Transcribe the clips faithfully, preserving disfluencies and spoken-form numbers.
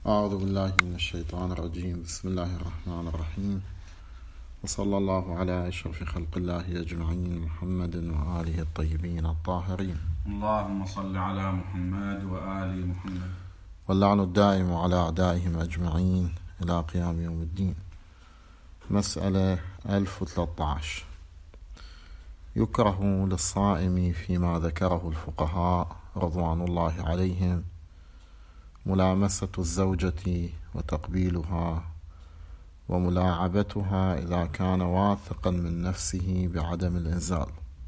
أعوذ بالله من الشيطان الرجيم. بسم الله الرحمن الرحيم، وصلى الله على أشرف خلق الله أجمعين، محمد وآله الطيبين الطاهرين. اللهم صل على محمد وآل محمد. واللعن الدائم على أعدائهم أجمعين إلى قيام يوم الدين. مسألة ألف وثلاثة عشر. يكره للصائم فيما ذكره الفقهاء رضوان الله عليهم ملامسة الزوجة وتقبيلها وملاعبتها إذا كان واثقا من نفسه بعدم الإنزال.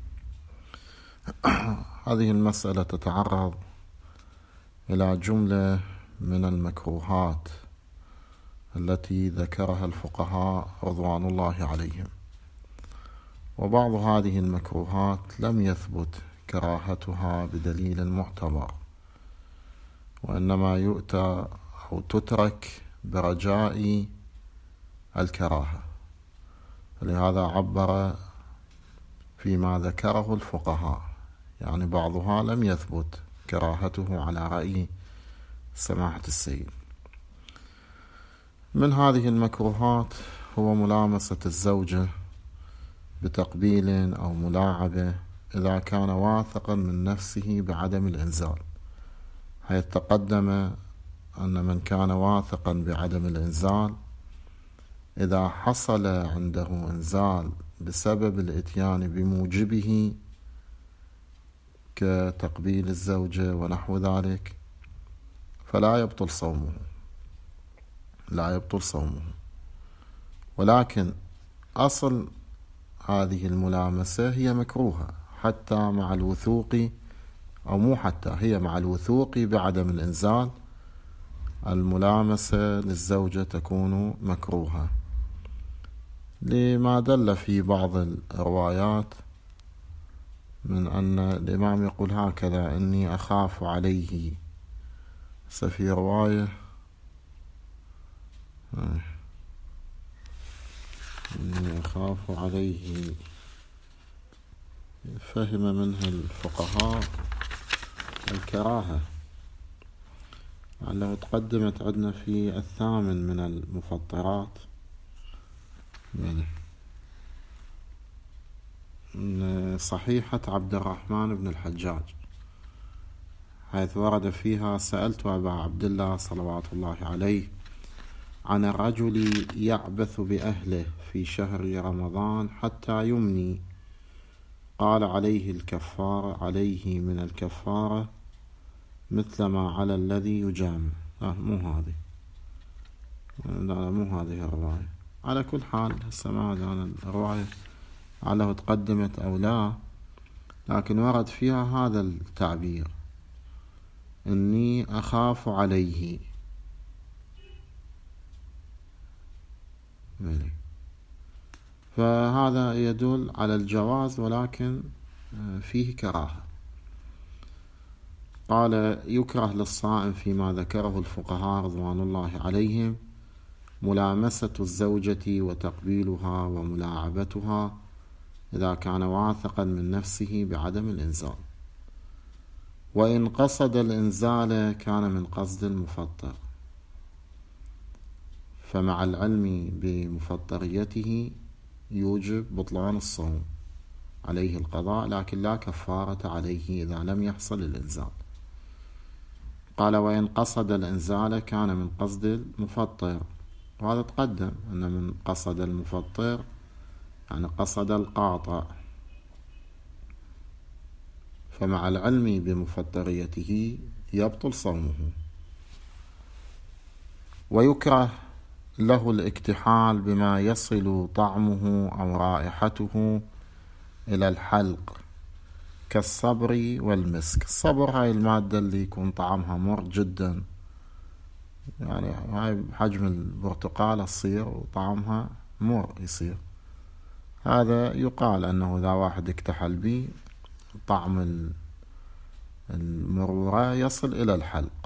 هذه المسألة تتعرض إلى جملة من المكروهات التي ذكرها الفقهاء رضوان الله عليهم، وبعض هذه المكروهات لم يثبت كراهتها بدليل معتبر، وإنما يؤتى أو تترك برجاء الكراهة، فلهذا عبر فيما ذكره الفقهاء، يعني بعضها لم يثبت كراهته على رأي سماحة السيد. من هذه المكروهات هو ملامسة الزوجة بتقبيل أو ملاعبة إذا كان واثقا من نفسه بعدم الإنزال، حيث تقدم أن من كان واثقا بعدم الإنزال إذا حصل عنده إنزال بسبب الإتيان بموجبه كتقبيل الزوجة ونحو ذلك فلا يبطل صومه لا يبطل صومه ولكن أصل هذه الملامسة هي مكروهة حتى مع الوثوق، أو مو حتى، هي مع الوثوق بعدم الإنزال الملامسة للزوجة تكون مكروهة، لما دل في بعض الروايات من أن الإمام يقول هكذا: إني أخاف عليه. في رواية إني أخاف عليه فهم منها الفقهاء الكراهة، لو تقدمت عندنا في الثامن من المفطرات يعني من صحيحة عبد الرحمن بن الحجاج، حيث ورد فيها: سألت أبا عبد الله صلوات الله عليه عن الرجل يعبث بأهله في شهر رمضان حتى يمني، قال: عليه الكفارة عليه من الكفارة مثل ما على الذي يجامع. آه مو هذه لا مو هذه الرواية. على كل حال هسه ما أدري أنا الرواية على تقدمت أو لا، لكن ورد فيها هذا التعبير: إني أخاف عليه. فهذا يدل على الجواز، ولكن فيه كراهة. قال: يكره للصائم فيما ذكره الفقهاء رضوان الله عليهم ملامسة الزوجة وتقبيلها وملاعبتها إذا كان واثقا من نفسه بعدم الإنزال، وإن قصد الإنزال كان من قصد المفطر، فمع العلم بمفطريته يوجب بطلان الصوم، عليه القضاء لكن لا كفارة عليه إذا لم يحصل الإنزال. قال: وإن قصد الإنزال كان من قصد المفطر، وهذا تقدم أن من قصد المفطر يعني قصد القاطع، فمع العلم بمفطريته يبطل صومه. ويكره له الاكتحال بما يصل طعمه أو رائحته إلى الحلق كالصبر والمسك. الصبر هاي المادة اللي يكون طعمها مر جدا، يعني هاي حجم البرتقالة تصير وطعمها مر يصير، هذا يقال أنه إذا واحد اكتحل به طعم المرورة يصل إلى الحلق.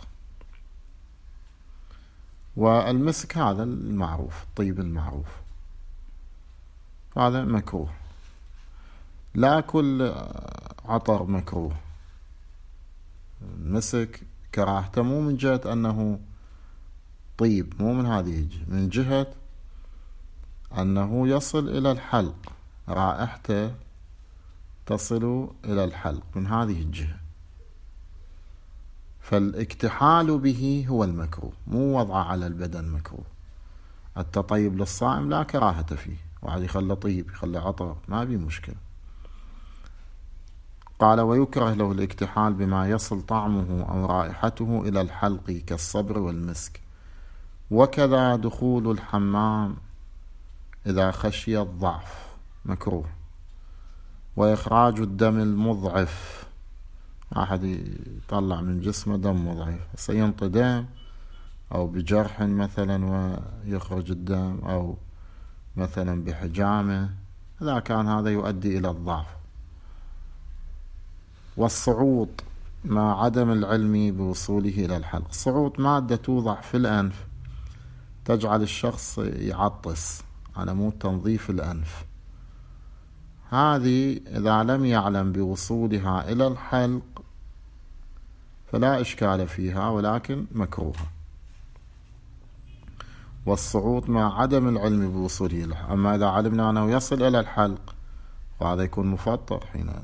والمسك هذا المعروف، الطيب المعروف، هذا مكروه. لا كل عطر مكروه. المسك كراهته مو من جهة أنه طيب، مو من هذه الجهة، من جهة أنه يصل إلى الحلق، رائحته تصل إلى الحلق من هذه الجهة، فالاكتحال به هو المكروه، مو وضعه على البدن مكروه. التطيب للصائم لا كراهة فيه، واحد يخلى طيب يخلى عطر ما بي مشكلة. قال ويكره له الاكتحال بما يصل طعمه أو رائحته إلى الحلق كالصبر والمسك، وكذا دخول الحمام إذا خشي الضعف مكروه، وإخراج الدم المضعف، واحد يطلع من جسمه دم مضعف، سينطي دم أو بجرح مثلا ويخرج الدم، أو مثلا بحجامة، إذا كان هذا يؤدي إلى الضعف. والصعود مع عدم العلم بوصوله إلى الحلق، صعود مادة توضع في الأنف تجعل الشخص يعطس على مود تنظيف الأنف، هذه إذا لم يعلم بوصولها إلى الحلق فلا إشكال فيها، ولكن مكروهة. والصعود مع عدم العلم بوصوله إلى الحلق، أما إذا علمنا أنه يصل إلى الحلق فهذا يكون مفطر حينئذ.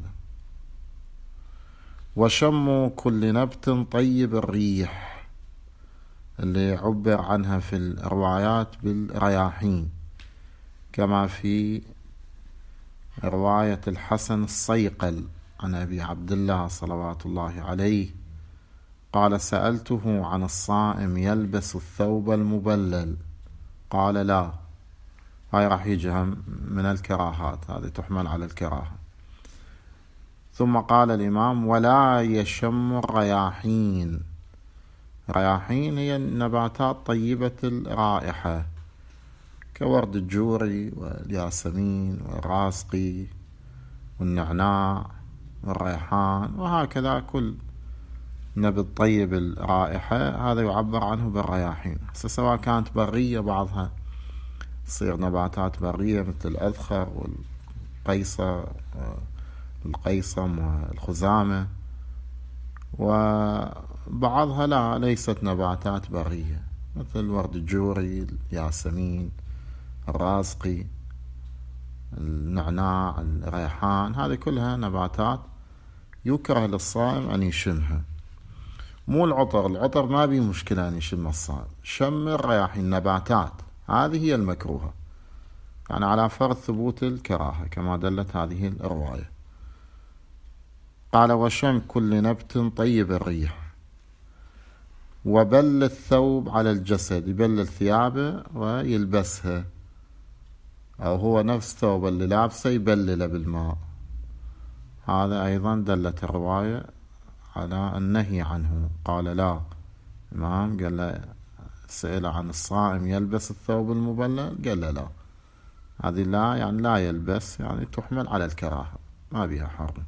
وشم كل نبت طيب الريح، اللي عبر عنها في الروايات بالرياحين، كما في رواية الحسن الصيقل عن أبي عبد الله صلوات الله عليه قال سألته عن الصائم يلبس الثوب المبلل، قال لا. هاي راح يجي من الكراهات، هذه تحمل على الكراهة. ثم قال الإمام ولا يشم الرياحين، رياحين هي النباتات طيبة الرائحة كورد الجوري والياسمين والراسقي والنعناع والريحان، وهكذا كل نبت طيب الرائحة هذا يعبر عنه بالرياحين. سواء كانت برية بعضها تصير نباتات برية مثل الأذخر والقيصر القيصم والخزامة، وبعضها لا ليست نباتات برية مثل ورد الجوري الياسمين الراسقي النعناع الريحان، هذه كلها نباتات يكره للصائم أن يشمها. مو العطر، العطر ما بي مشكلة أن يشم الصائم، شم الرياحين النباتات هذه هي المكروهة، يعني على فرض ثبوت الكراهة كما دلت هذه الرواية. قال وشم كل نبت طيب الريح، وبل الثوب على الجسد، يبلل ثيابه ويلبسها، أو هو نفس ثوب اللي لابسه يبلله بالماء، هذا أيضا دلت الرواية على النهي عنه. قال لا، الإمام قال له سئل عن الصائم يلبس الثوب المبلل، قال له لا، هذه لا يعني لا يلبس، يعني تحمل على الكراهة ما بها حرم.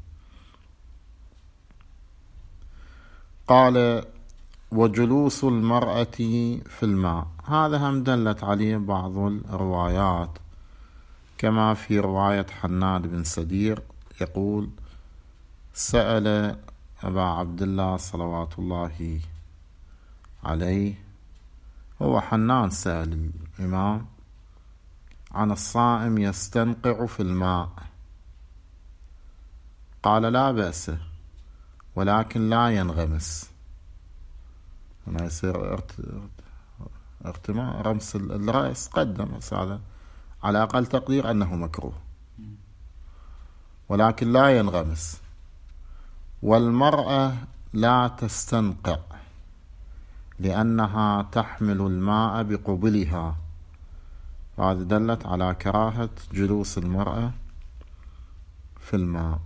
قال وجلوس المرأة في الماء، هذا هم دلت عليه بعض الروايات كما في رواية حناد بن سدير يقول سأل أبا عبد الله صلوات الله عليه، هو حنان سأل الإمام عن الصائم يستنقع في الماء، قال لا بأس ولكن لا ينغمس، هنا يصير ارتماء رمس الرأس قدم، هذا على أقل تقدير أنه مكروه، ولكن لا ينغمس. والمرأة لا تستنقع لأنها تحمل الماء بقبلها، هذا دلت على كراهة جلوس المرأة في الماء.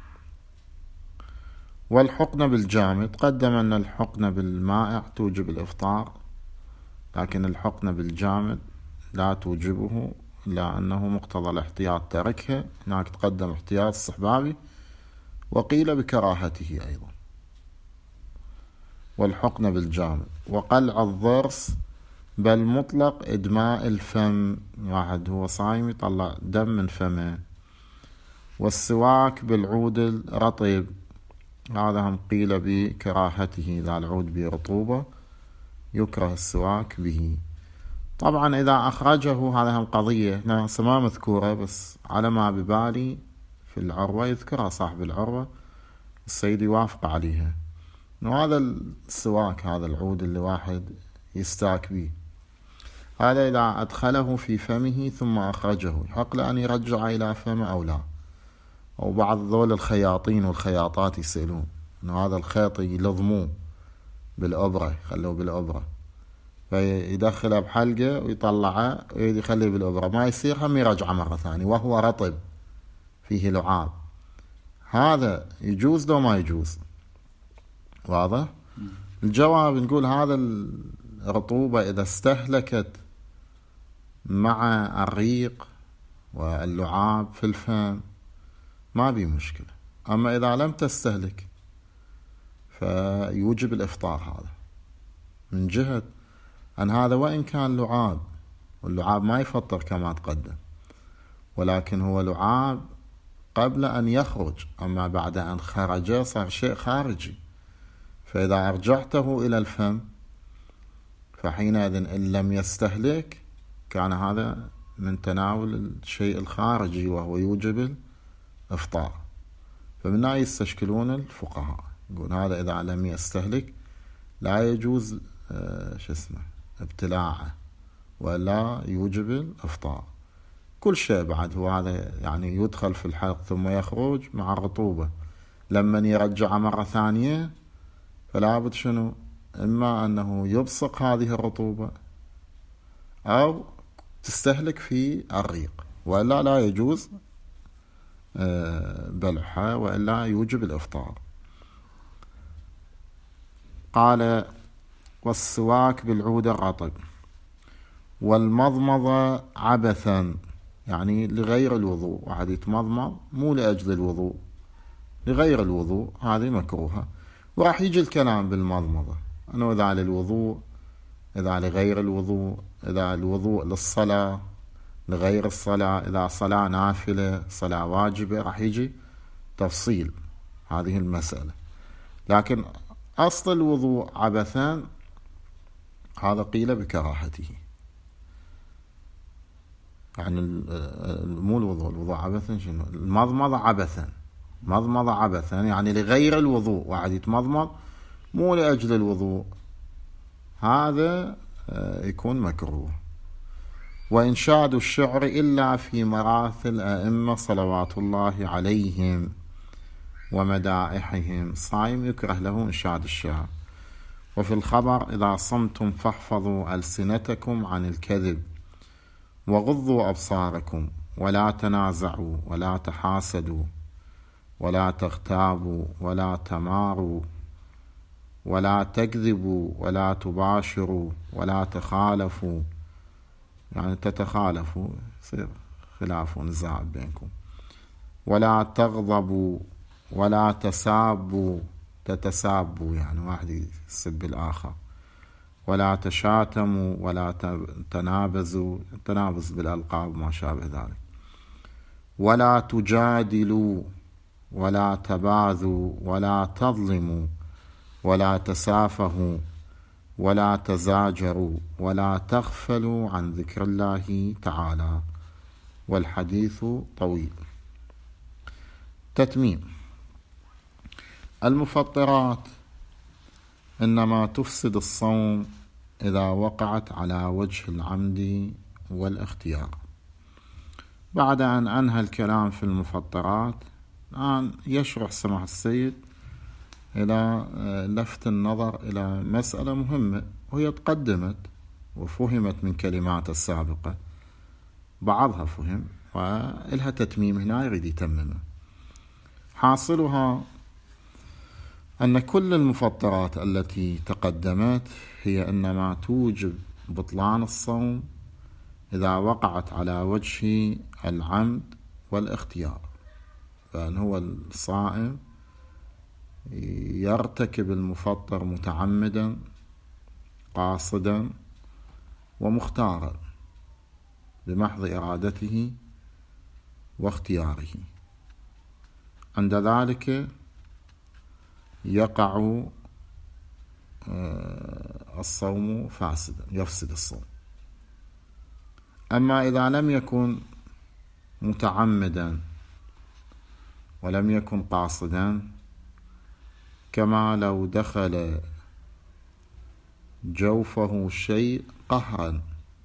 والحقن بالجامد، قدم أن الحقن بالمائع توجب الإفطار، لكن الحقن بالجامد لا توجبه، إلا أنه مقتضى الاحتياط تركها، هناك تقدم احتياط الصحبابي وقيل بكراهته أيضا. والحقن بالجامد وقلع الضرس، بل مطلق إدماء الفم، واحد هو صايم يطلع دم من فمه. والسواك بالعود الرطب، هذا هم قيل بكراهته إذا العود برطوبة يكره السواك به. طبعا إذا أخرجه هذه القضية ناس ما مذكورة، بس على ما ببالي في العروة يذكرها صاحب العروة، السيد يوافق عليها، وهذا السواك هذا العود اللي واحد يستاك به، هذا إذا أدخله في فمه ثم أخرجه يحق له أن يرجع إلى فمه أو لا. أو بعض ذول الخياطين والخياطات يسألون إنه هذا الخيط يلضموه بالأبرة، يخلوه بالأبرة، فيدخله بحلقة ويطلعه ويخليه بالأبرة، ما يصير هم يرجعه مرة ثانية وهو رطب فيه لعاب، هذا يجوز لو ما يجوز؟ واضح؟ الجواب نقول هذا الرطوبة إذا استهلكت مع الريق واللعاب في الفم ما بي مشكلة، أما إذا لم تستهلك فيوجب الإفطار هذا، من جهة أن هذا وإن كان لعاب، واللعاب ما يفطر كما تقدم، ولكن هو لعاب قبل أن يخرج، أما بعد أن خرج صار شيء خارجي، فإذا أرجعته إلى الفم فحينئذ إن لم يستهلك كان هذا من تناول الشيء الخارجي وهو يوجب الإفطار. فمن هنا يستشكلون الفقهاء، يقول هذا إذا لم يستهلك لا يجوز آه شو اسمه ابتلاعه ولا يوجب الإفطار. كل شيء بعد هو هذا يعني يدخل في الحلق ثم يخرج مع الرطوبة، لما يرجع مرة ثانية فلا بد شنو، إما أنه يبصق هذه الرطوبة أو تستهلك في الريق، وإلا لا يجوز بلعها، وإلا يوجب الإفطار. قال والسواك بالعود الرطب والمضمضة عبثا، يعني لغير الوضوء، واحد يتمضمض مو لأجل الوضوء، لغير الوضوء، هذه مكروهة. وراح يجي الكلام بالمضمضة أنه إذا للوضوء، إذا لغير الوضوء، إذا الوضوء للصلاة، لغير الصلاة، إذا صلاة نافلة، صلاة واجبة، راح يجي تفصيل هذه المسألة. لكن أصل الوضوء عبثا هذا قيل بكراهته، يعني مو الوضوء، الوضوء عبثا شنو، المضمضة عبثا، مضمضة عبثا يعني لغير الوضوء، واحد يتمضمض مو لأجل الوضوء، هذا يكون مكروه. وإنشاد الشعر إلا في مراث الأئمة صلوات الله عليهم ومدائحهم، صائم يكره له إنشاد الشعر. وفي الخبر إذا صمتم فاحفظوا ألسنتكم عن الكذب وغضوا أبصاركم ولا تنازعوا ولا تحاسدوا ولا تغتابوا ولا تماروا ولا تكذبوا ولا تباشروا ولا تخالفوا، يعني تتخالفوا يصير خلاف ونزاع بينكم، ولا تغضبوا ولا تسابوا، تتسابوا يعني واحد يسب الآخر، ولا تشاتموا ولا تنابزوا، تنابز بالألقاب ما شابه ذلك، ولا تجادلوا ولا تباذوا ولا تظلموا ولا تسافهوا ولا تزاجروا ولا تغفلوا عن ذكر الله تعالى، والحديث طويل. تتميم. المفطرات إنما تفسد الصوم إذا وقعت على وجه العمد والاختيار. بعد أن أنهى الكلام في المفطرات، الآن يشرح سماحة السيد إلى لفت النظر إلى مسألة مهمة، وهي تقدمت وفهمت من كلمات السابقة، بعضها فهم وإلها تتميم هنا يريد يتممه. حاصلها أن كل المفطرات التي تقدمت هي إنما توجب بطلان الصوم إذا وقعت على وجه العمد والاختيار، فإن هو الصائم يرتكب المفطر متعمدا قاصدا ومختارا بمحض إرادته واختياره، عند ذلك يقع الصوم فاسدا، يفسد الصوم. أما إذا لم يكن متعمدا ولم يكن قاصدا، كما لو دخل جوفه شيء قهرا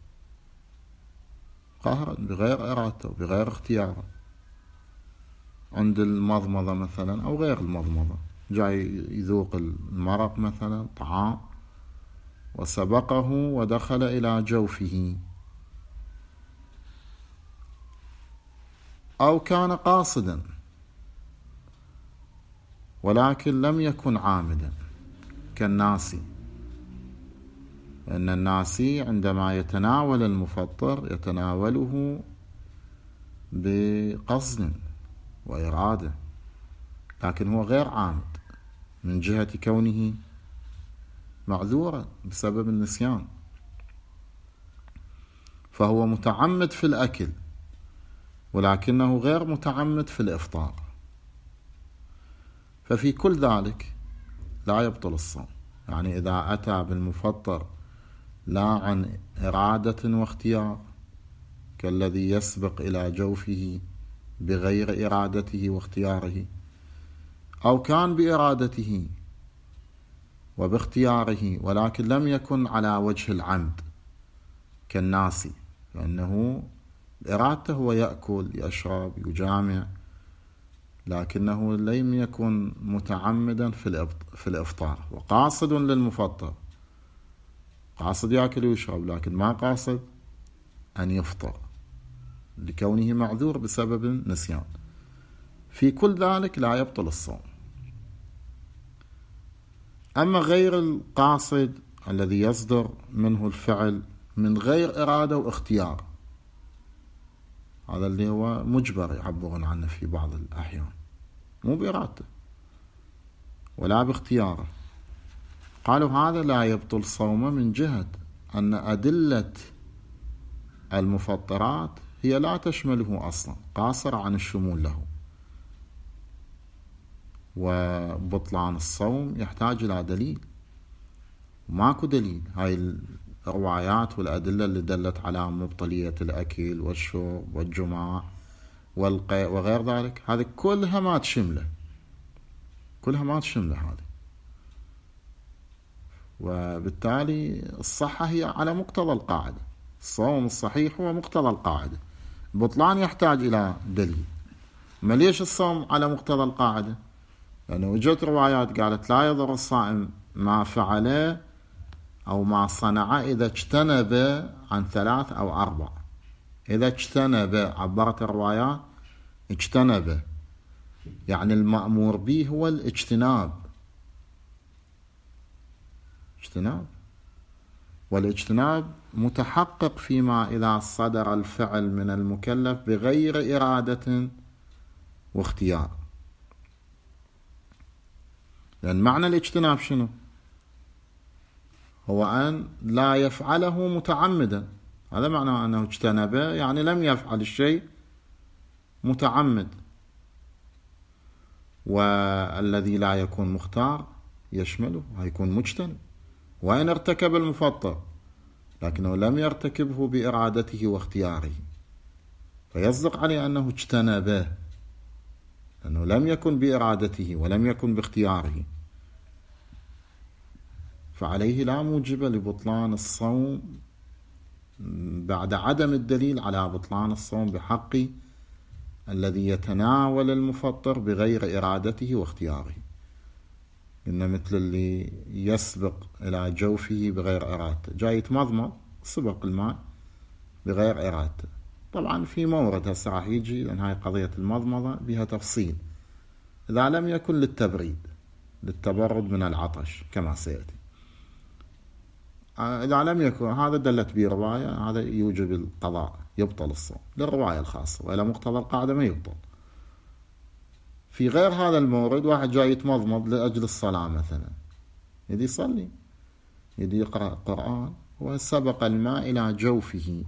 قهرا بغير إرادته بغير اختياره، عند المضمضة مثلا أو غير المضمضة، جاي يذوق المرق مثلا طعام وسبقه ودخل إلى جوفه، أو كان قاصدا ولكن لم يكن عامدا كالناسي، لأن الناسي عندما يتناول المفطر يتناوله بقصد وإرادة، لكن هو غير عامد من جهة كونه معذورا بسبب النسيان، فهو متعمد في الأكل ولكنه غير متعمد في الإفطار، ففي كل ذلك لا يبطل الصوم. يعني إذا أتى بالمفطر لا عن إرادة واختيار كالذي يسبق إلى جوفه بغير إرادته واختياره، أو كان بإرادته وباختياره ولكن لم يكن على وجه العمد كالناسي، لأنه بإرادته هو يأكل يشرب يجامع، لكنه لم يكن متعمدا في الإفطار، وقاصد للمفطر، قاصد يأكل ويشرب لكن ما قاصد أن يفطر لكونه معذور بسبب النسيان. في كل ذلك لا يبطل الصوم. أما غير القاصد الذي يصدر منه الفعل من غير إرادة واختيار، هذا اللي هو مجبر يعبرون عنه في بعض الأحيان، مو بإرادته ولا باختياره، قالوا هذا لا يبطل صومه من جهة أن أدلة المفطرات هي لا تشمله أصلا، قاصرة عن الشمول له، وبطلان الصوم يحتاج إلى دليل، ماكو دليل. هاي الروايات والأدلة اللي دلت على مبطلية الأكل والشرب والجماع والقيء وغير ذلك، هذه كلها ما تشمله، كلها ما تشمله هذه، وبالتالي الصحة هي على مقتضى القاعدة. الصوم الصحيح هو مقتضى القاعدة، البطلان يحتاج إلى دليل. ما ليش الصوم على مقتضى القاعدة؟ لأنه وجدت روايات قالت لا يضر الصائم ما فعله أو ما صنع إذا اجتنب عن ثلاث أو أربع. إذا اجتنب، عبرت الروايات اجتنب، يعني المأمور به هو الاجتناب، اجتناب، والاجتناب متحقق فيما إذا صدر الفعل من المكلف بغير إرادة واختيار. لأن معنى الاجتناب شنو؟ هو أن لا يفعله متعمدا، هذا معنى أنه اجتنب، يعني لم يفعل الشيء متعمد. والذي لا يكون مختار يشمله، هيكون مجتنب وإن ارتكب المفطر لكنه لم يرتكبه بإرادته واختياره، فيصدق عليه أنه اجتنبه لأنه لم يكن بإرادته ولم يكن باختياره، فعليه لا موجب لبطلان الصوم بعد عدم الدليل على بطلان الصوم بحق الذي يتناول المفطر بغير إرادته واختياره. إن مثل اللي يسبق إلى جوفه بغير إرادته، جاي يتمضمض سبق الماء بغير إرادته. طبعا في مورد هسه راح يجي، لأن هاي قضية المضمضة بها تفصيل، إذا لم يكن للتبريد للتبرد من العطش كما سيأتي، إذا لم يكن هذا دلت به رواية، هذا يوجب القضاء، يبطل الصوم للرواية الخاصة، وإلى مقتضى القاعدة ما يبطل. في غير هذا المورد واحد جاي يتمضمض لأجل الصلاة مثلا، يدي يصلي، يدي يقرأ القرآن وسبق الماء إلى جوفه،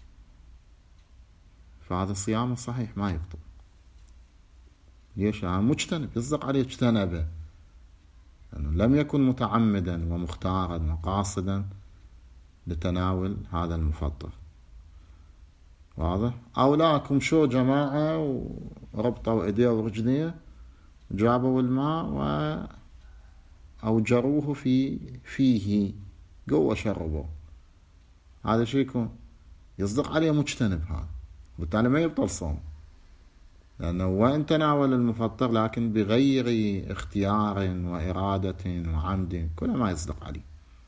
فهذا صيامه صحيح ما يبطل. ليش؟ يعني مجتنب، يصدق عليه اجتنبه، لأنه لم يكن متعمدا ومختارا وقاصدا لتناول هذا المفطر. واضح؟ أو لاكم شو جماعة وربطوا ايديه ورجليه جابوا الماء وأوجروه في فيه قوة شربوا، هذا شيء يكون يصدق عليه مجتنب، هذا بالتالي ما يبطل صوم، لأنه وإن تناول المفطر لكن بغير اختيار وإرادة وعمد كل ما يصدق عليه،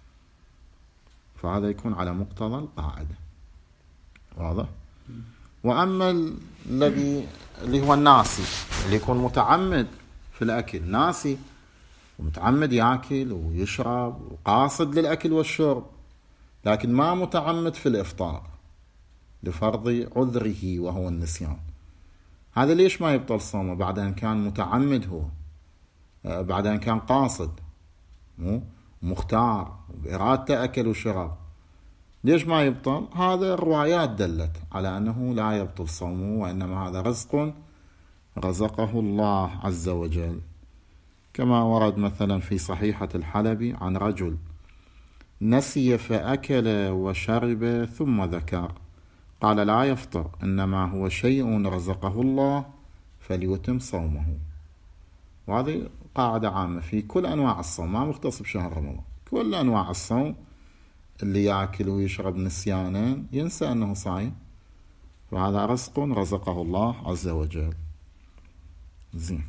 فهذا يكون على مقتضى القاعدة. واضح؟ وأما الذي اللي هو الناسي، اللي يكون متعمد في الأكل، ناسي ومتعمد يأكل ويشرب وقاصد للأكل والشرب، لكن ما متعمد في الإفطار لفرض عذره وهو النسيان، هذا ليش ما يبطل صومه بعد أن كان متعمد، هو بعد أن كان قاصد مختار بإرادته أكل وشرب، ليش ما يبطل؟ هذا الروايات دلت على أنه لا يبطل صومه، وإنما هذا رزق رزقه الله عز وجل، كما ورد مثلا في صحيحة الحلبي عن رجل نسي فأكل وشرب ثم ذكر، قال لا يفطر، إنما هو شيء رزقه الله فليتم صومه. وهذه قاعدة عامة في كل أنواع الصوم، ما مختص بشهر رمضان، كل أنواع الصوم اللي يأكل ويشرب نسيانا ينسى أنه صايم، وهذا رزق رزقه الله عز وجل. زين،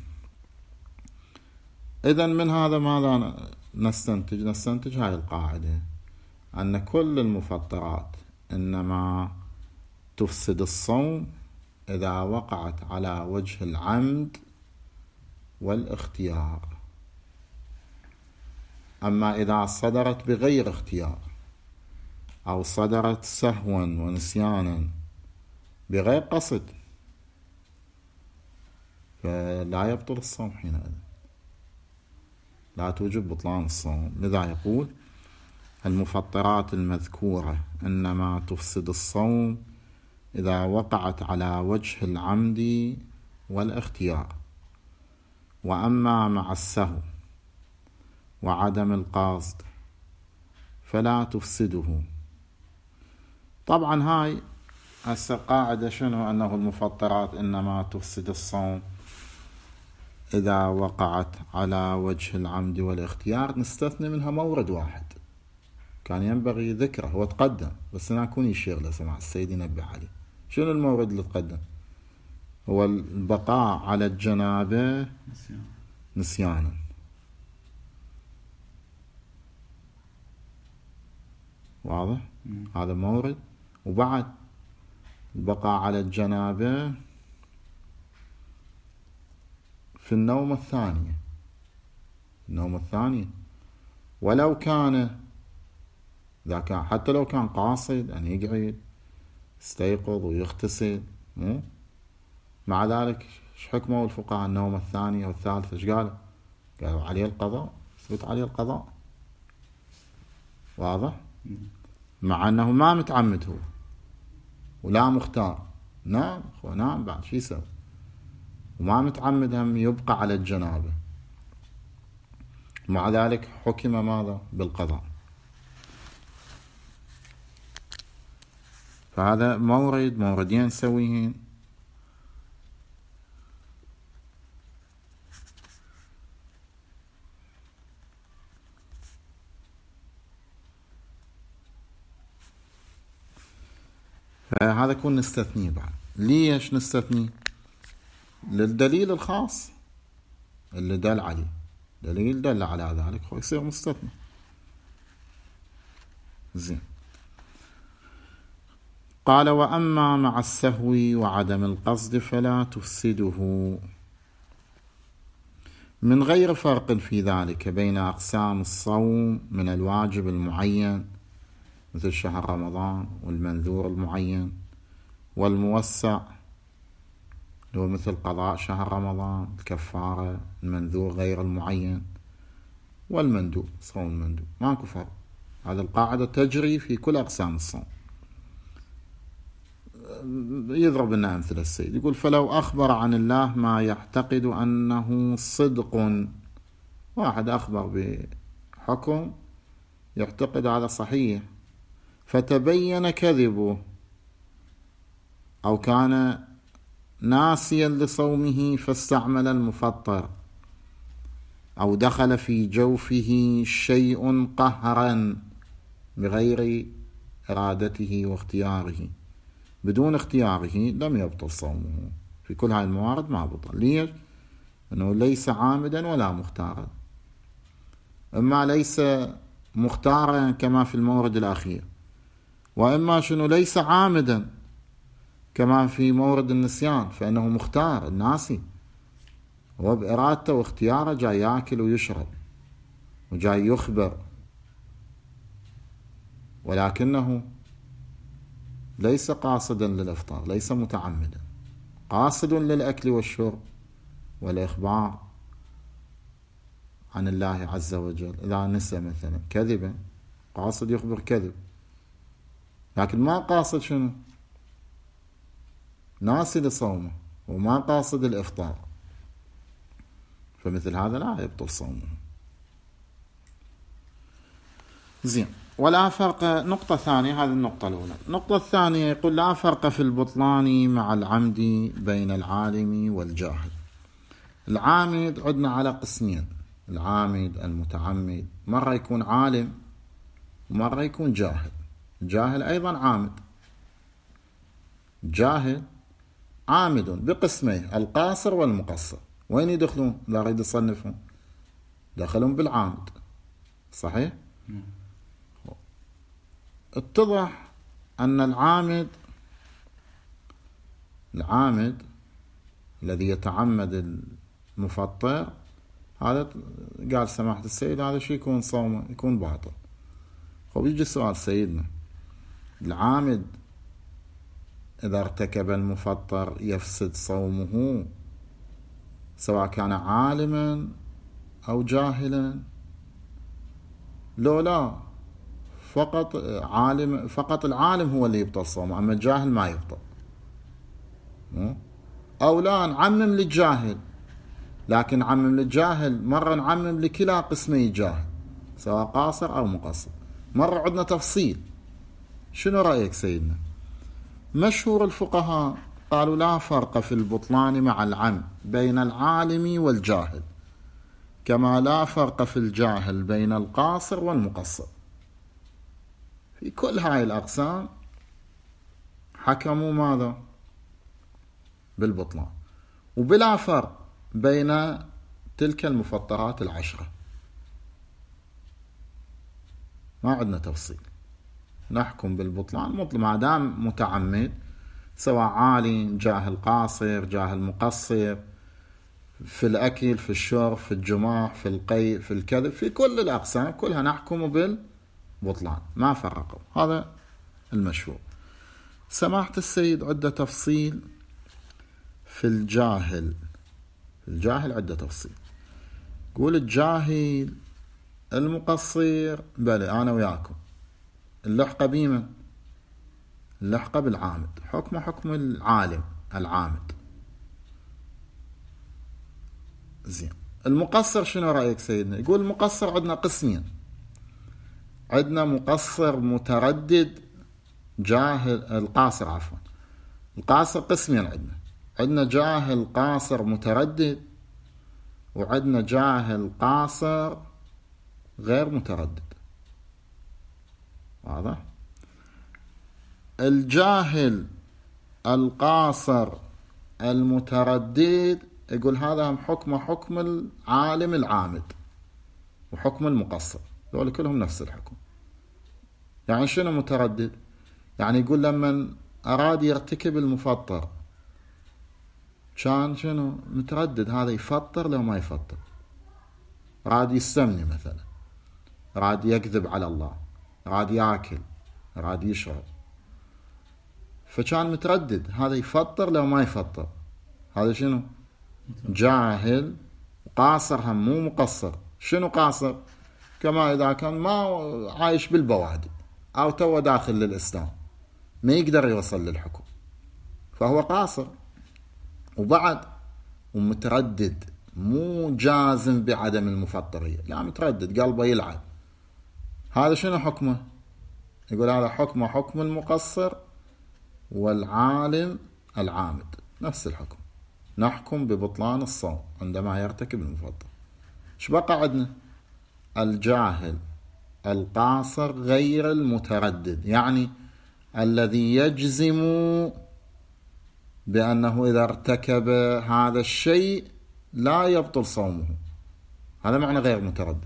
إذن من هذا ماذا نستنتج؟ نستنتج هاي القاعدة، أن كل المفطرات إنما تفسد الصوم إذا وقعت على وجه العمد والاختيار، أما إذا صدرت بغير اختيار أو صدرت سهوا ونسيانا بغير قصد فلا يبطل الصوم حينئذ، لا توجب بطلان الصوم. لذا يقول المفطرات المذكورة إنما تفسد الصوم إذا وقعت على وجه العمد والاختيار، وأما مع السهو وعدم القصد فلا تفسده. طبعا هاي هسه قاعدة شنو؟ أنه المفطرات إنما تفسد الصوم إذا وقعت على وجه العمد والاختيار، نستثني منها مورد واحد كان ينبغي ذكره، هو تقدم بس أنا أكون يشير له سمع السيد ينبه عليه. شنو المورد اللي تقدم؟ هو البقاء على الجنابة نسيانا، واضح؟ مم. هذا مورد. وبعد البقاء على الجنابة في النوم الثانية، النوم الثانية ولو كان ذاك حتى لو كان قاصد أن يقعد يستيقظ ويغتسل، مو مع ذلك ايش حكمه الفقهاء النوم الثانية والثالثة؟ ايش قالوا؟ قالوا عليه القضاء، ثبت عليه القضاء. واضح؟ مع أنه ما متعمد هو ولا مختار، نعم هو نعم بعد شي يسوي، وما متعمد هم يبقى على الجنابة، مع ذلك حكم ماذا؟ بالقضاء. فهذا مورد موردين سويهن. فهذا كون نستثنيه بعد. ليش نستثني؟ للدليل الخاص اللي دل عليه، دليل دل على ذلك هو يصير مستثنى. زين، قال وأما مع السهو وعدم القصد فلا تفسده، من غير فرق في ذلك بين أقسام الصوم من الواجب المعين مثل شهر رمضان، والمنذور المعين، والموسع اللي هو مثل قضاء شهر رمضان، الكفارة، المنذور غير المعين، والمندوب صوم المندوب، ماكو فرق. هذه القاعدة تجري في كل أقسام الصوم. يضرب لنا أمثلة السيد، يقول فلو أخبر عن الله ما يعتقد أنه صدق واحد أخبر بحكم يعتقد هذا صحيح فتبين كذبه أو كان ناسيا لصومه فاستعمل المفطر أو دخل في جوفه شيء قهرا بغير إرادته واختياره، بدون اختياره لم يبطل صومه. في كل هذه الموارد ما بطل. ليش؟ أنه ليس عامدا ولا مختارا. إما ليس مختارا كما في المورد الأخير، وإما شنو ليس عامدا كما في مورد النسيان، فإنه مختار الناسي، هو بإرادته واختياره جاي يأكل ويشرب وجاي يخبر، ولكنه ليس قاصدا للإفطار، ليس متعمدا، قاصد للأكل والشرب والإخبار عن الله عز وجل. إذا نسى مثلا كذبا قاصد يخبر كذب، لكن ما قاصد شنو ناسي لصومه وما قاصد الإفطار، فمثل هذا لا يبطل صومه. زين. ولا فرق. نقطة ثانية، هذه النقطة الأولى. النقطة الثانية يقول لا فرق في البطلان مع العمد بين العالم والجاهل. العامد عدنا على قسمين، العامد المتعمد، مرة يكون عالم ومرة يكون جاهل. الجاهل أيضا عامد. جاهل عامد بقسميه، القاصر والمقصر. وين يدخلون؟ لا أريد أصنفهم، دخلهم بالعامد. صحيح؟ اتضح أن العامد العامد الذي يتعمد المفطر، هذا قال سماحة السيد هذا شيء يكون صومه يكون باطل. خب يجي سؤال سيدنا، العامد إذا ارتكب المفطر يفسد صومه سواء كان عالما أو جاهلا؟ لو لا، فقط عالم، فقط العالم هو اللي يبطل صومه، أما الجاهل ما يبطل. أو لا نعمم للجاهل، لكن نعمم للجاهل مرة نعمم لكلا قسمي الجاهل سواء قاصر أو مقصر، مرة عندنا تفصيل. شنو رأيك سيدنا؟ مشهور الفقهاء قالوا لا فرق في البطلان مع العم بين العالم والجاهل، كما لا فرق في الجاهل بين القاصر والمقصر. في كل هاي الأقسام حكموا ماذا؟ بالبطلان، وبلا فرق بين تلك المفطرات العشرة. ما عندنا تفصيل، نحكم بالبطلان مطلق ما دام متعمد، سواء عالم جاهل قاصر جاهل مقصر، في الأكل في الشرب في الجماع في القي في الكذب، في كل الأقسام كلها نحكم بالبطلان، ما فرقوا. هذا المشهور. سماحة السيد عدة تفصيل في الجاهل. في الجاهل عدة تفصيل. قول الجاهل المقصر بلى أنا وياكم اللحقة بيمن، اللحقة بالعامد، حكم حكم العالم العامد. زين. المقصر شنو رأيك سيدنا؟ يقول المقصر عندنا قسمين، عندنا مقصر متردد جاهل، القاصر عفوا، القاصر قسمين عندنا، عندنا جاهل قاصر متردد، وعندنا جاهل قاصر غير متردد. واضح؟ الجاهل القاصر المتردد يقول هذا هم حكم حكم العالم العامد وحكم المقصر، دول كلهم نفس الحكم. يعني شنو متردد؟ يعني يقول لما أراد يرتكب المفطر كان شنو متردد، هذا يفطر لو ما يفطر، راد يستمني مثلا، راد يكذب على الله، راد ياكل، راد يشرب، فكان متردد هذا يفطر لو ما يفطر. هذا شنو؟ جاهل قاصر، هم مو مقصر. شنو قاصر؟ كما إذا كان ما عايش بالبوادي أو تو داخل للإسلام ما يقدر يوصل للحكم، فهو قاصر وبعد ومتردد، مو جازم بعدم المفطرية، لا متردد قلبه يلعب. هذا شنو حكمه؟ يقول هذا حكمه حكم المقصر والعالم العامد، نفس الحكم، نحكم ببطلان الصوم عندما يرتكب المفطر. ايش بقى عندنا؟ الجاهل القاصر غير المتردد، يعني الذي يجزم بأنه إذا ارتكب هذا الشيء لا يبطل صومه، هذا معنى غير متردد.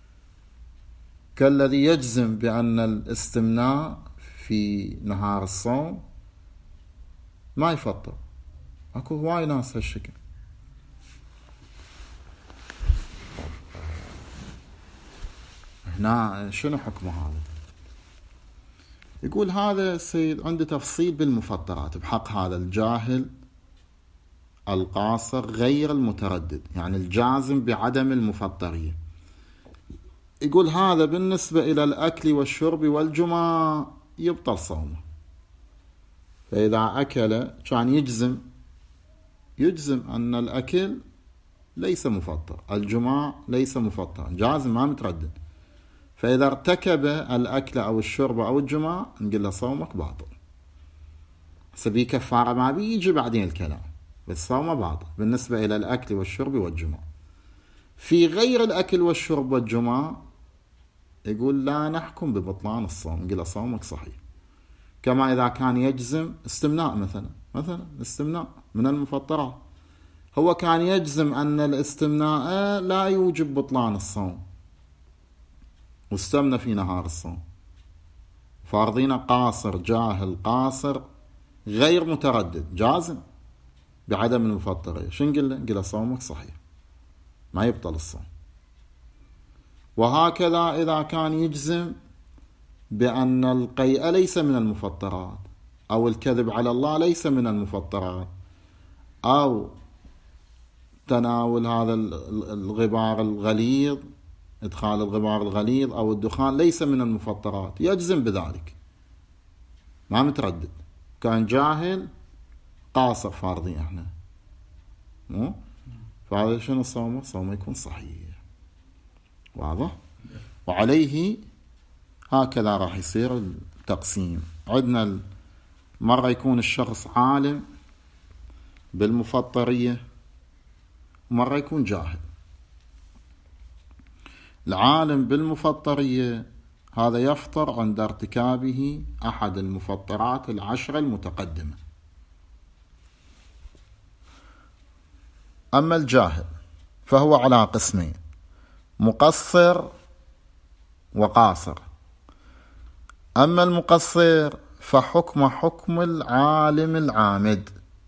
كالذي يجزم بأن الاستمناء في نهار الصوم ما يفطر، اكو هواي ناس هالشكل. هنا شنو حكمه هذا؟ يقول هذا سيد عنده تفصيل بالمفطرات بحق هذا الجاهل القاصر غير المتردد، يعني الجازم بعدم المفطرية. يقول هذا بالنسبة إلى الأكل والشرب والجماع يبطل صومه. فإذا أكل كان يجزم يجزم أن الأكل ليس مفطر، الجماع ليس مفطر، جازم ما متردد. فإذا ارتكب الأكل أو الشرب أو الجماع نقول له صومك باطل. سبي كفارة ما بيجي بعدين الكلام، بس صومه باطل بالنسبة إلى الأكل والشرب والجماع. في غير الأكل والشرب والجماع يقول لا نحكم ببطلان الصوم، نقول له صومك صحيح. كما إذا كان يجزم استمناء مثلا مثلا الاستمناء من المفطرات، هو كان يجزم أن الاستمناء لا يوجب بطلان الصوم واستمنى في نهار الصوم، فارضين قاصر جاهل قاصر غير متردد جازم بعدم المفطرية، شو نقول له؟ نقول له صومك صحيح ما يبطل الصوم. وهكذا إذا كان يجزم بأن القيء ليس من المفطرات، أو الكذب على الله ليس من المفطرات، أو تناول هذا الغبار الغليظ، إدخال الغبار الغليظ أو الدخان ليس من المفطرات، يجزم بذلك ما متردد، كان جاهل قاصر فارضي احنا مو؟ فهذا شنو صومه؟ صومه يكون صحيح. واضح؟ وعليه هكذا راح يصير التقسيم. عندنا مرة يكون الشخص عالم بالمفطرية ومرة يكون جاهل. العالم بالمفطرية هذا يفطر عند ارتكابه أحد المفطرات العشرة المتقدمة. أما الجاهل فهو على قسمين، مقصر وقاصر. أما المقصر فحكم حكم العالم العامد،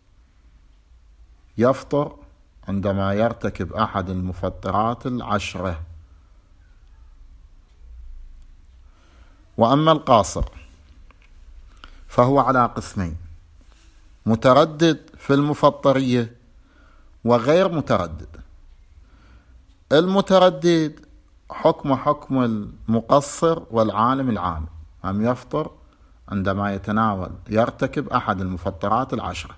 يفطر عندما يرتكب أحد المفطرات العشرة. وأما القاصر فهو على قسمين، متردد في المفطرية وغير متردد. المتردد حكم حكم المقصر والعالم العام، هم يفطر عندما يتناول يرتكب أحد المفطرات العشرة.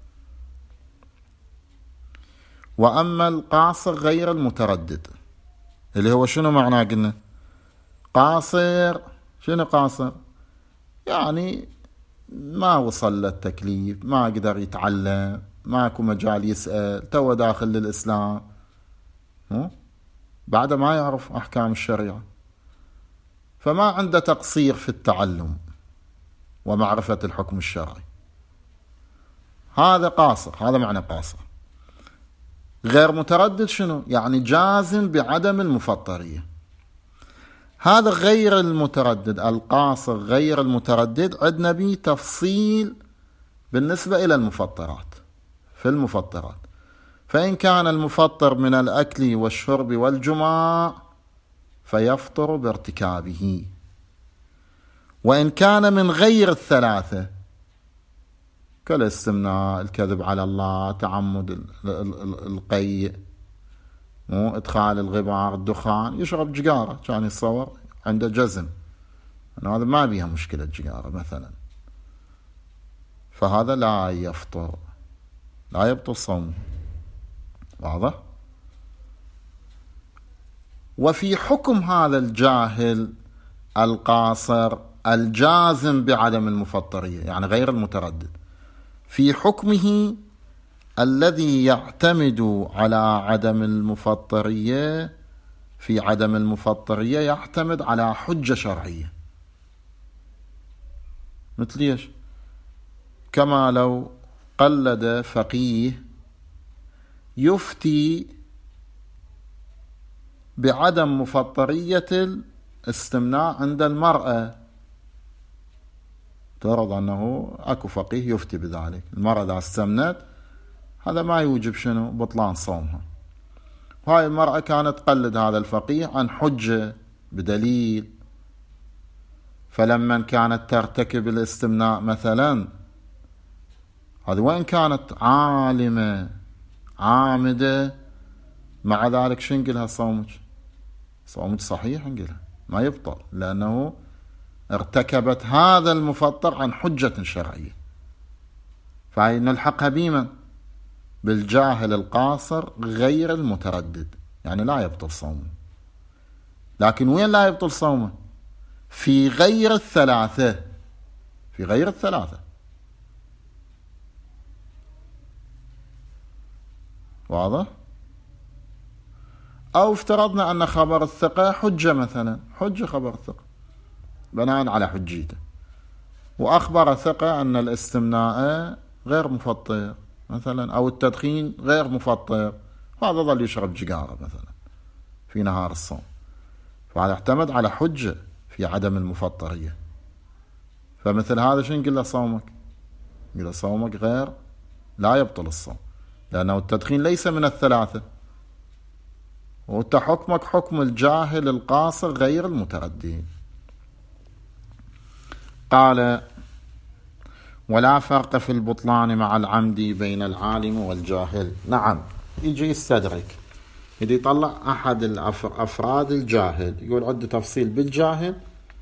وأما القاصر غير المتردد اللي هو شنو معناه؟ قلنا قاصر، شنو قاصر؟ يعني ما وصل للتكليف، ما قدر يتعلم، ماكو مجال يسأل، تو داخل للإسلام بعد ما يعرف أحكام الشريعة، فما عنده تقصير في التعلم ومعرفة الحكم الشرعي. هذا قاصر، هذا معنى قاصر. غير متردد شنو؟ يعني جازم بعدم المفطرية. هذا غير المتردد، القاصر غير المتردد عندنا به تفصيل بالنسبة إلى المفطرات. في المفطرات فإن كان المفطر من الأكل والشرب والجماع فيفطر بارتكابه، وإن كان من غير الثلاثة كالاستمناء، الكذب على الله، تعمد القيء، مو إدخال الغبار، الدخان، يشرب جقارة كان يتصور عنده جزم أنه هذا ما بيها مشكلة جقارة مثلا، فهذا لا يفطر، لا يبطل صومه. واضح؟ وفي حكم هذا الجاهل القاصر الجازم بعدم المفطرية يعني غير المتردد، في حكمه الذي يعتمد على عدم المفطرية، في عدم المفطرية يعتمد على حجة شرعية. مثل ايش؟ كما لو قلد فقيه يفتي بعدم مفطرية الاستمناء عند المرأة، ترضى أنه أكو فقيه يفتي بذلك، المرأة إذا استمنت هذا ما يوجب شنو؟ بطلان صومها. وهاي المرأة كانت تقلد هذا الفقيه عن حجة بدليل، فلما كانت ترتكب الاستمناء مثلا، هذه وين كانت عالمة عامدة، مع ذلك شو نقلها؟ صومك صومك صحيح، نقلها ما يبطل، لأنه ارتكبت هذا المفطر عن حجة شرعية. فهي نلحقها بيمن؟ بالجاهل القاصر غير المتردد، يعني لا يبطل صومه. لكن وين لا يبطل صومه؟ في غير الثلاثة، في غير الثلاثة. واضح؟ أو افترضنا أن خبر الثقة حجة مثلا، حجة خبر الثقة بناء على حجيته، وأخبر ثقة أن الاستمناء غير مفطر مثلا، أو التدخين غير مفطر، هذا ظل يشرب جيجارة مثلا في نهار الصوم، فهذا اعتمد على حجة في عدم المفطرية. فمثل هذا شو نقول له؟ صومك، نقول له صومك غير، لا يبطل الصوم، لأنه التدخين ليس من الثلاثة، وانت حكمك حكم الجاهل القاصر غير المتردد. قال: ولا فرق في البطلان مع العمد بين العالم والجاهل. نعم، يجي يستدرك، يجي يطلع أحد الأفراد الجاهل، يقول عنده تفصيل بالجاهل،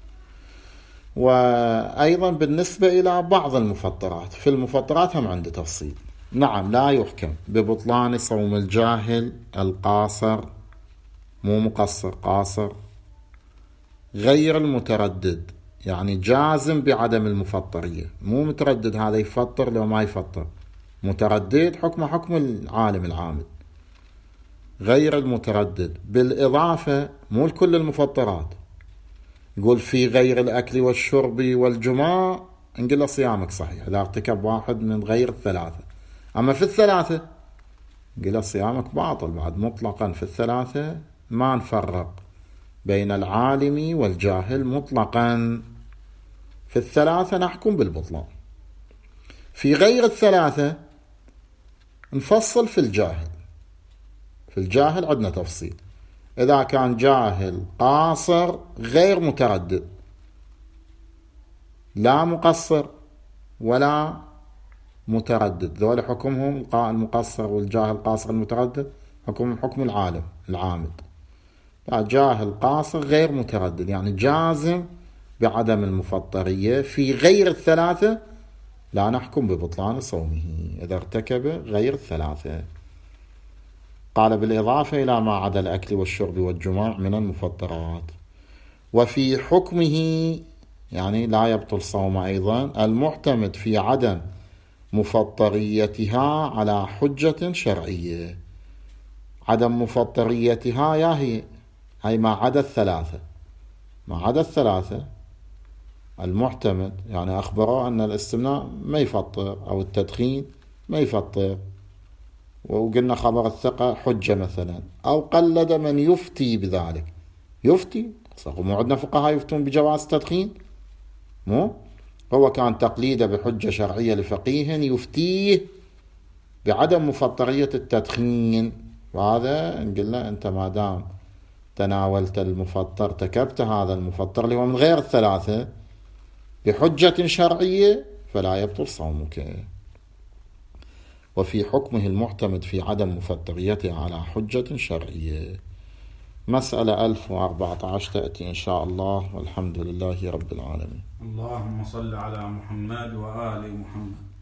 وأيضا بالنسبة إلى بعض المفطرات، في المفطرات هم عنده تفصيل. نعم، لا يحكم ببطلان صوم الجاهل القاصر، مو مقصر، قاصر غير المتردد، يعني جازم بعدم المفطرية، مو متردد هذا يفطر لو ما يفطر، متردد حكم حكم العالم العامد، غير المتردد. بالإضافة مو لكل المفطرات، يقول في غير الأكل والشرب والجماع نقول له صيامك صحيح إذا ارتكب واحد من غير الثلاثة، أما في الثلاثة نقول له صيامك باطل بعد مطلقا. في الثلاثة ما نفرق بين العالم والجاهل مطلقا، في الثلاثة نحكم بالبطلان. في غير الثلاثة نفصل في الجاهل، في الجاهل عندنا تفصيل، إذا كان جاهل قاصر غير متردد، لا مقصر ولا متردد، ذول حكمهم المقصر والجاهل القاصر المتردد حكم حكم العالم العامد. لا، جاهل قاصر غير متردد، يعني جازم بعدم المفطرية. في غير الثلاثة لا نحكم ببطلان صومه إذا ارتكب غير الثلاثة. قال: بالإضافة إلى ما عدا الأكل والشرب والجماع من المفطرات. وفي حكمه، يعني لا يبطل صوم أيضا، المعتمد في عدم مفطريتها على حجة شرعية. عدم مفطريتها يا هي أي ما عدا الثلاثة، ما عدا الثلاثة المعتمد، يعني أخبره أن الاستمناء ما يفطر أو التدخين ما يفطر، وقلنا خبر الثقة حجة مثلا، أو قلد من يفتي بذلك، يفتي مو عندنا فقهاء يفتون بجواز التدخين، مو هو كان تقليده بحجة شرعية لفقيه يفتيه بعدم مفطرية التدخين، وهذا نقول له أنت ما دام تناولت المفطر، ارتكبت هذا المفطر اللي هو من غير الثلاثة بحجة شرعية، فلا يبطل صومك. وفي حكمه المعتمد في عدم مفطريته على حجة شرعية. مسألة ألف وأربعة عشر تأتي إن شاء الله، والحمد لله رب العالمين. اللهم صل على محمد وآل محمد.